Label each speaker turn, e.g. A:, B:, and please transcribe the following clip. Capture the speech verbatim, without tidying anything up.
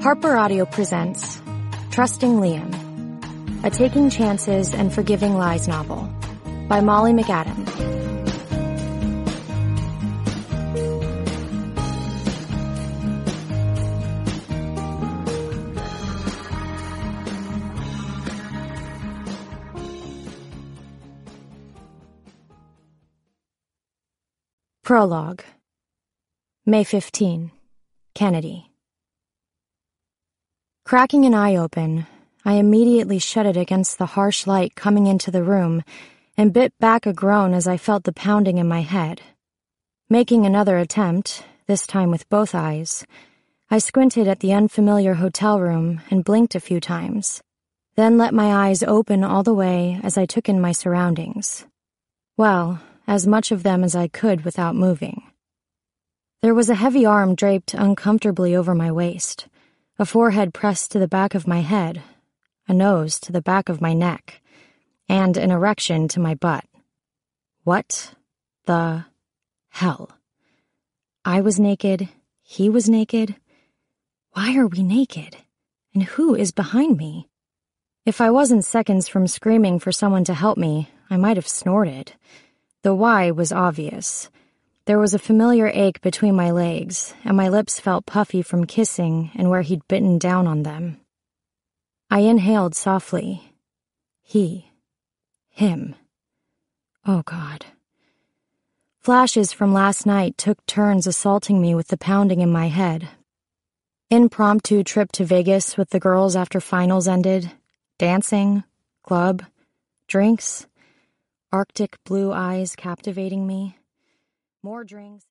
A: Harper Audio presents Trusting Liam, a Taking Chances and Forgiving Lies novel by Molly McAdam. Prologue. May fifteenth, Kennedy. Cracking an eye open, I immediately shut it against the harsh light coming into the room and bit back a groan as I felt the pounding in my head. Making another attempt, this time with both eyes, I squinted at the unfamiliar hotel room and blinked a few times, then let my eyes open all the way as I took in my surroundings. Well, as much of them as I could without moving. There was a heavy arm draped uncomfortably over my waist, a forehead pressed to the back of my head, a nose to the back of my neck, and an erection to my butt. What the hell? I was naked, he was naked. Why are we naked? And who is behind me? If I wasn't seconds from screaming for someone to help me, I might have snorted. The why was obvious. There was a familiar ache between my legs, and my lips felt puffy from kissing and where he'd bitten down on them. I inhaled softly. He. Him. Oh, God. Flashes from last night took turns assaulting me with the pounding in my head. Impromptu trip to Vegas with the girls after finals ended. Dancing. Club. Drinks. Arctic blue eyes captivating me. More drinks.